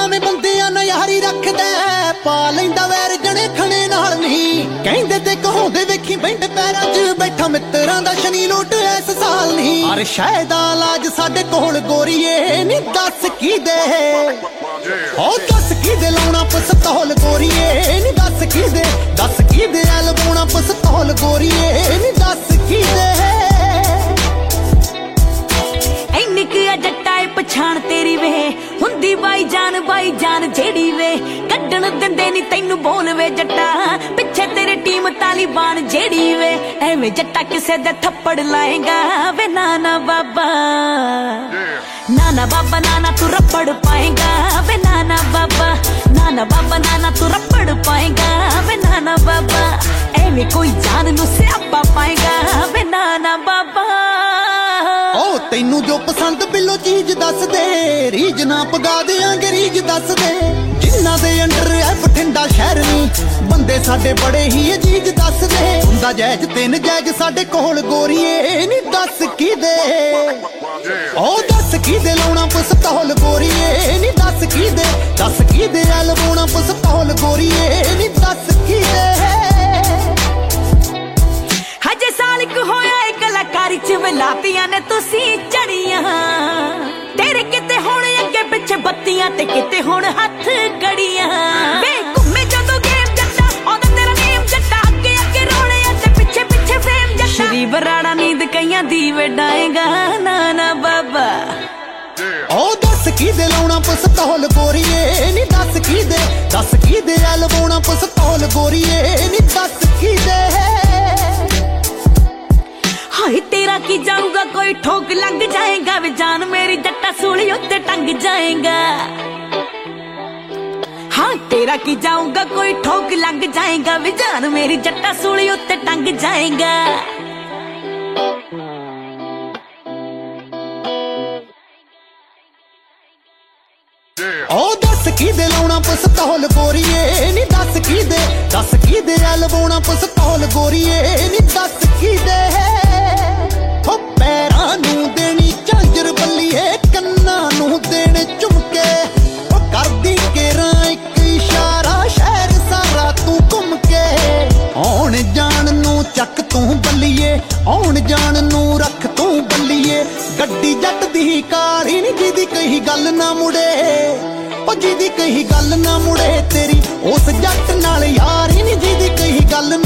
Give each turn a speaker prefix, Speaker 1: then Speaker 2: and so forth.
Speaker 1: ਐਵੇਂ ਬੰਦਿਆਂ ਨਾਲ ਯਾਰੀ ਰੱਖਦਾ ਪਾ ਲੈਂਦਾ ਵੈਰ ਜਣੇ ਖਣੇ ਨਾਲ ਨਹੀਂ ਕਹਿੰਦੇ ਤੇ ਕਹਾਉਂਦੇ ਵੇਖੀ ਬੈਂਡ ਪੈਰਾਂ 'ਚ ਬੈਠਾ ਮਿੱਤਰਾਂ ਦਾ ਸ਼ਨੀ ਲੁੱਟ ਇਸ ਸਾਲ ਨਹੀਂ ਪਰ ਸ਼ਾਇਦ ਦਾ ਇਲਾਜ ਸਾਡੇ ਕੋਲ ਗੋਰੀਏ ਨਹੀਂ ਦੱਸ ਕੀ ਦੇ ਉਹ ਦੱਸ ਕੀ ਦੇ ਲਾਉਣਾ ਪਸਤੌਲ ਗੋਰੀਏ ਨਹੀਂ ਦੱਸ ਕੀ ਦੇ ਲਵਾਉਣਾ ਪਸਤੌਲ ਗੋਰੀਏ ਨਹੀਂ ਦੱਸ ਕੀ ਦੇ
Speaker 2: ਇੰਨੀ ਕੁ ਆ ਜੱਟਾ ਏ ਪਛਾਣ ਤੇਰੀ ਵੇ ਹੁੰਦੀ ਬਾਈ ਜਾਨ ਜਿਹੜੀ ਵੇ ਕੱਢਣ ਦਿੰਦੇ ਨੀ ਤੈਨੂੰ ਬੋਲ ਵੇ ਜੱਟਾ ਪਿੱਛੇ ਤੇਰੇ ਟੀਮ ਤਾਲੀਬਾਨ ਜਿਹੜੀ ਵੇ ਐਵੇਂ ਜੱਟਾ ਕਿਸੇ ਦੇ ਥੱਪੜ ਲਾਏਗਾ ਵੇ ਨਾਨਾ ਬਾਬਾ ਨਾਨਾ ਤੂੰ ਰੱਪੜ ਪਾਏਗਾ ਵੇ ਨਾਨਾ ਬਾਬਾ ਨਾਨਾ ਤੂੰ ਰੱਪੜ ਪਾਏਗਾ ਵੇ ਨਾਨਾ ਬਾਬਾ ਐਵੇਂ ਕੋਈ ਜਾਨ ਨੂੰ ਸਿਆਪਾ ਪਾਏਗਾ ਵੇ ਨਾਨਾ ਬਾਬਾ
Speaker 1: ਓ ਤੈਨੂੰ ਜੋ ਪਸੰਦ ਬਿੱਲੋ ਚੀਜ਼ ਦੱਸ ਦੇ ਰੀਜ ਨਾ ਪਗਾ ਦਿਆਂਗੇ ਰੀਜ ਦੱਸ ਦੇ ਜਿਨ੍ਹਾਂ ਦੇ ਅੰਡਰ ਐ ਬਠਿੰਡਾ ਸ਼ਹਿਰ ਨੀ ਬੰਦੇ ਸਾਡੇ ਬੜੇ ਹੀ ਅਜੀਜ਼ ਦੱਸ ਦੇ ਹੁੰਦਾ ਜਾਇਜ਼ ਤੇ ਨਜਾਇਜ਼ ਸਾਡੇ ਕੋਲ ਗੋਰੀਏ ਨੀ ਦੱਸ ਕੀ ਦੇ ਓ ਦੱਸ ਕੀ ਦੇ ਲਾਉਣਾ ਪਸਤੌਲ ਗੋਰੀਏ ਨੀ ਦੱਸ ਕੀ ਦੇ ਲਵਾਉਣਾ ਪਸਤੌਲ ਗੋਰੀਏ ਨੀ ਦੱਸ ਕੀ ਦੇ
Speaker 2: ਹਜੇ ਸਾਲ ਕੁ ਹੋਇਆ ਏ ਕਲਾਕਾਰੀ ਚ ਵਲਾਤੀਆਂ ਨੇ ਤੁਸੀਂ ਚੜੀਆਂ ਤੇਰੇ ਕਿਤੇ ਹੁਣ ਅੱਗੇ ਪਿੱਛੇ ਬੱਤੀਆਂ ਤੇ ਕਿਤੇ ਹੁਣ ਹੱਥ ਕੜੀਆਂ ਵੇ ਘੁੰਮੇ ਜਦੋਂ ਗੇਮ ਜੱਟਾ ਉਹਦਾ ਤੇਰਾ ਨੇਮ ਜੱਟਾ ਅੱਗੇ ਰੋਣੇ ਤੇ ਪਿੱਛੇ ਫੇਮ ਜੱਟਾ ਸ਼੍ਰੀ ਬਰਾੜਾ ਨੀਂਦ ਕਈਆਂ ਦੀ ਵਡਾਏਗਾ ਨਾਨਾ ਬਾਬਾ
Speaker 1: ਓ ਦੱਸ ਕੀ ਦੇ ਲਾਉਣਾ ਪਸਤੌਲ ਗੋਰੀਏ ਨੀ ਦੱਸ ਕੀ ਦੇ ਲਵਾਉਣਾ ਪਸਤੌਲ ਗੋਰੀਏ ਨੀ ਦੱਸ ਕੀ ਦੇ
Speaker 2: ਹਾਏ ਤੇਰਾ ਕੀ ਜਾਊਗਾ ਕੋਈ ਠੋਕ ਲੱਗ ਜਾਏਗਾ ਵੇ ਜਾਨ ਮੇਰੀ ਜੱਟਾ ਸੂਲੀ ਉੱਤੇ ਟੰਗ ਜਾਏਗਾ ਹਾਂ ਤੇਰਾ ਕੀ ਜਾਊਗਾ ਕੋਈ ਠੋਕ ਲੱਗ ਜਾਏਗਾ ਵੇ ਜਾਨ ਮੇਰੀ ਜੱਟਾ ਸੂਲੀ ਉੱਤੇ ਟੰਗ ਜਾਏਗਾ
Speaker 1: ਓ ਦੱਸ ਕੀ ਦੇ ਲਾਉਣਾ ਪਸਤੌਲ ਗੋਰੀਏ ਨੀ ਦੱਸ ਕੀ ਦੇ ਲਵਾਉਣਾ ਪਸਤੌਲ ਗੋਰੀਏ ਨੀ ਦੱਸ ਕੀ ਦੇ ਹੋ ਪੈਰਾਂ ਨੂੰ ਦੇਣੀ ਝਾਂਜਰ ਬੱਲੀਏ ਕੰਨਾਂ ਨੂੰ ਦੇਣੇ ਝੁਮਕੇ ਉਹ ਕਰਦੀ ਕੇਰਾਂ ਇੱਕ ਇਸ਼ਾਰਾ ਸ਼ਹਿਰ ਸਾਰਾ ਤੂੰ ਘੁੰਮ ਕੇ ਆਉਣ ਜਾਣ ਨੂੰ ਚੱਕ ਤੂੰ ਬੱਲੀਏ ਆਉਣ ਜਾਣ ਨੂੰ ਰੱਖ ਤੂੰ ਬੱਲੀਏ ਗੱਡੀ ਜੱਟ ਦੀ ਕਾਲੀ ਨੀ ਜਿਹਦੀ ਕਹੀ ਗੱਲ ਨਾ ਮੁੜੇ ਉਹ ਜਿਹਦੀ ਕਹੀ ਗੱਲ ਨਾ ਮੁੜੇ ਤੇਰੀ ਉਸ ਜੱਟ ਨਾਲ ਯਾਰੀ ਨੀ ਜਿਹਦੀ ਕਹੀ ਗੱਲ